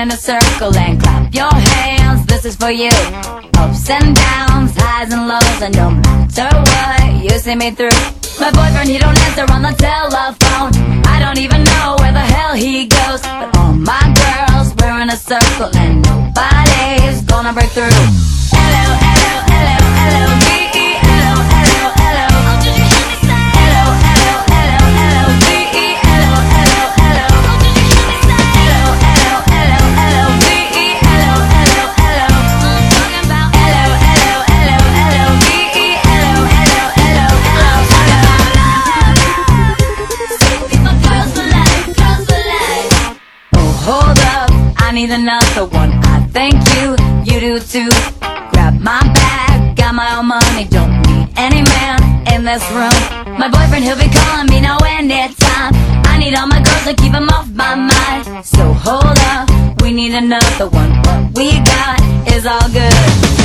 in a circle and clap your hands. This is for you. Ups and downs, highs and lows, and no matter what, you see me through. My boyfriend, he don't answer on the telephone. I don't even know where the hell he goes. But all my girls, we're in a circle and nobody's gonna break through. Hello, hello, hello, hello, B-E-L-O, hello, hello. Oh, did you hear me say? Hello, hello, hello, hello, B-E-L-O, hello, hello. Oh, did you hear me say? Hello, hello, hello, hello, B-E-L-O, hello, hello. I'm talking about hello, hello, hello, hello, B-E-L-O, hello, hello, hello, hello. My girls for life, girls for life. Oh, hold up, I need another one. I thank you, you do too. Grab my bag, got my own money, don't need any man in this room. My boyfriend, he'll be calling me now anytime. I need all my girls to keep him off my mind. So hold up, we need another one. What we got is all good.